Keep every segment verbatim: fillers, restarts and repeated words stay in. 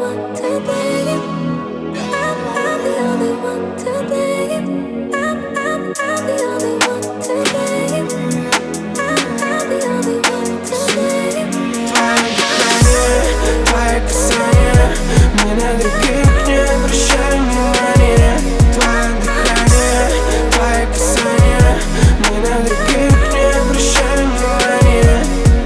one today. I'm the only one today. I'm, I'm, I'm the only one today. I'm the only one today. Твое дыхание, твои касания, мы на других не обращаем внимания. Твое дыхание, твои касания, мы на других не обращаем внимания.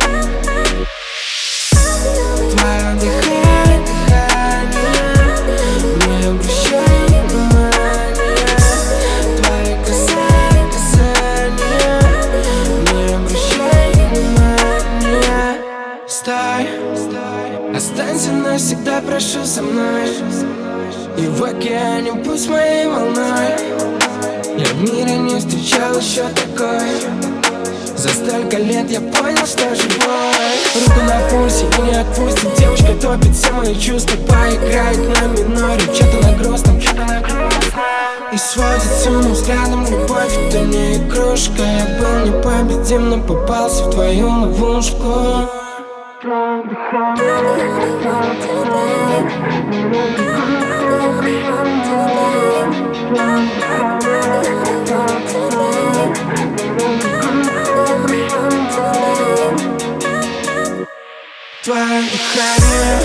Твое дыхание, дыхание, не обращаем внимания. Твои касания, касания, не обращаем внимания. Стой, останься навсегда, прошу, со мной. И в океане пусть моей волной. Я в мире не встречал еще такой. За столько лет я понял, что живой. Руку на пульсе и не отпустит. Девушка топит все мои чувства. Поиграет на миноре, что-то на грустном, что-то на грустном. И сводит темным взглядом любовь, это не игрушка. Я был непобедим, но попался в твою ловушку. I'm the only one today. I'm the only one today. I'm, I'm the only one today. I'm the only one today. Твое дыхание,